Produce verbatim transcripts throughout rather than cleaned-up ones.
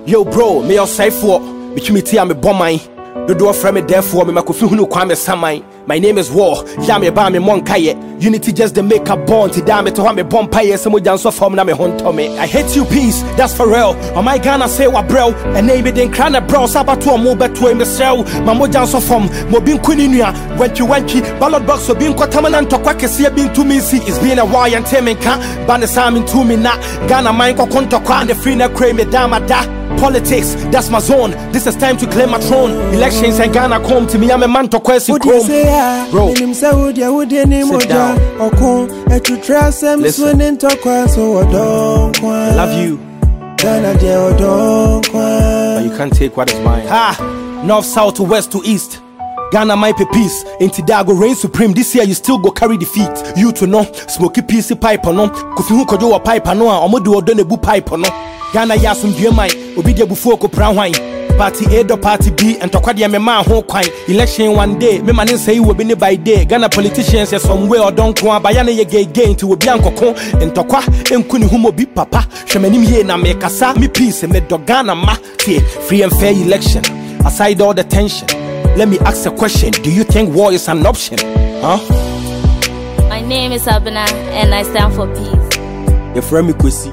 Yo bro, me your side for me me tia me bomai. Do do from me therefore me makofi hunu kwa me samai. My name is War. Ya me ba me monkaye. Unity just the make a bond. Ti da me to me bompaye. Some janso form na me honto me. I hate you peace. That's for real. On my Ghana say wa bro. And name it in crana bro. Sabato mo beto me sell. Mamo janso form. Mo bin kuni nua. Went you went you. Ballot box so bin kwataman to kwa kesi bin to me see. It's been a while and tell me can. Ban the sam to me na. Ghana mind ko konto kwa and the free na crave me dama da. Politics, that's my zone. This is time to claim my throne. Elections and Ghana come to me. I'm a man to question. Bro, sit down. Love you. But you can't take what is mine. Ha! North, south, to west, to east. Ghana might be peace. Into that go reign supreme. This year you still go carry defeat. You to know, smoky piece pipe or no. Kufi who could do a pipe or no. Omodu or done a boo pipe or no. Ghana yasum dear mine. Obidia before ko brown wine. Party A do party B and Tokwadia me man ho kwine. Election one day, me man say you will be by day. Ghana politicians say somewhere or don't kwa bayana ye gay gain to bianco con and Tokwa and kuni humo bi papa. Shemanim ye na me kasa me peace and me do Ghana ma free and fair election. Aside all the tension, let me ask a question. Do you think war is an option? Huh? My name is Abena and I stand for peace. Your friend Mikosi,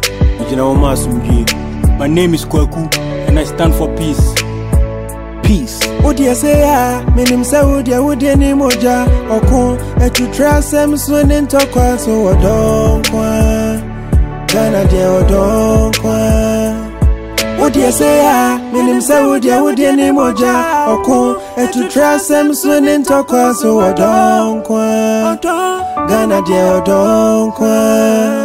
my name is Kwaku and I stand for peace. Peace. Odia say ah, menim say odia odia ni moja okun etu trasem so ne ntokwa so odon kwa Ghana de odon kwa. Odia say ah, menim say odia odia ni moja okun etu trasem so ne ntokwa so odon kwa Ghana de odon kwa.